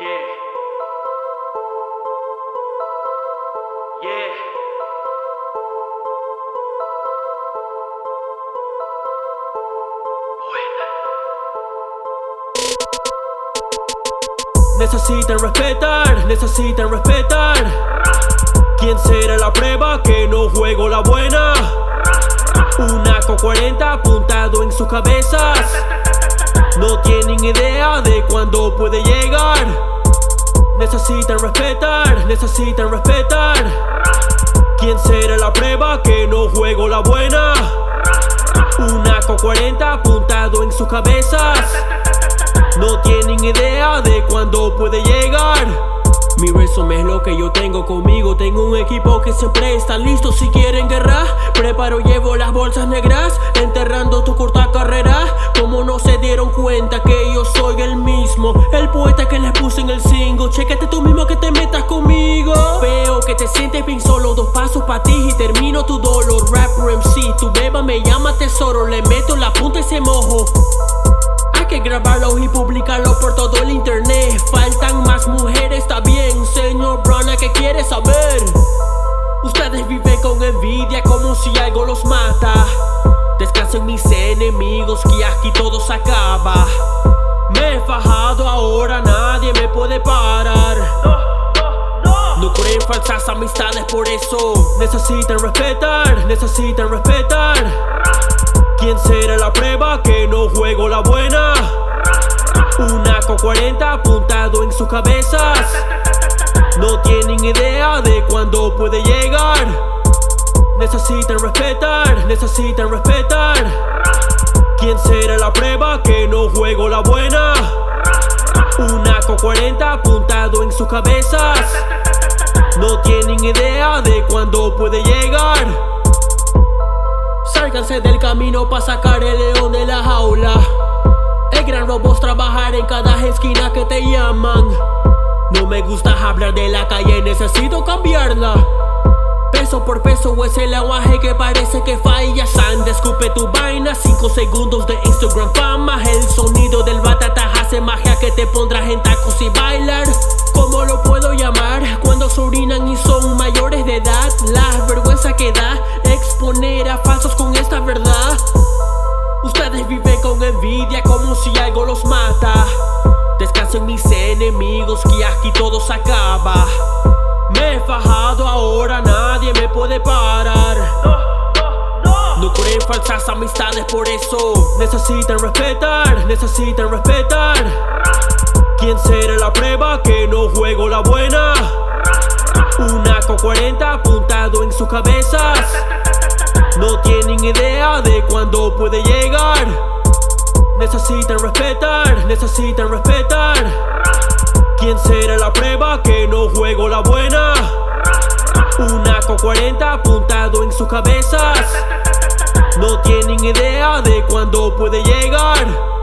Yeah. Yeah. Necesitan respetar. ¿Quién será la prueba que no juego la buena? Una con 40 apuntado en sus cabezas. No tienen idea de cuándo puede llegar. Necesitan respetar. ¿Quién será la prueba que no juego la buena? Una con 40 apuntado en sus cabezas. No tienen idea de cuándo puede llegar. Mi resumen es lo que yo tengo conmigo. Tengo un equipo que siempre está listo si quieren guerra. Preparo, llevo las bolsas negras, enterrando tu corta carrera. Como no se dieron cuenta que yo soy el mismo, el poeta que les puse en el single. Chécate tú mismo que te metas conmigo. Veo que te sientes bien solo, 2 pasos pa' ti y termino tu dolor. Rapper MC, tu beba me llama tesoro. Le meto la punta y se mojo. Hay que grabarlo y publicarlo por todo el internet. Faltan más mujeres, está bien, señor Brana, ¿qué quiere saber? Ustedes viven con envidia como si algo los mata. Descansen mis enemigos que aquí todo se acaba. Me he fajado ahora, nadie me puede parar. No creen falsas amistades, por eso necesitan respetar. ¿Quién será la prueba que no juego la buena? Una con 40 apuntado en sus cabezas. No tienen idea de cuándo puede llegar. Necesitan respetar. ¿Quién será la prueba que no juego la buena? Una con 40 apuntado en sus cabezas. No tienen idea de cuándo puede llegar. Sálganse del camino pa' sacar el león de la jaula. El gran robo es trabajar en cada esquina que te llaman. No me gusta hablar de la calle, necesito cambiarla. Peso por peso es el lenguaje que parece que falla. Sand, escupe tu vaina, 5 segundos de Instagram fama. El sonido del batata hace magia que te pondrá en tacos y bailar. ¿Cómo lo puedo llamar? Cuando se orinan y son mayores de edad. La vergüenza que da exponer a falsos con esta verdad. Ustedes viven con envidia como si algo los mata. Descansen mis enemigos que aquí todo se acaba. Me he fajado ahora, nadie me puede parar. No creen falsas amistades, por eso necesitan respetar. ¿Quién será la prueba que no juego la buena? Una con 40 apuntado en sus cabezas. No tienen idea de cuándo puede llegar. Necesitan respetar. ¿Quién será la prueba que no juego la buena? Una con 40 apuntado en sus cabezas. No tienen idea de cuándo puede llegar.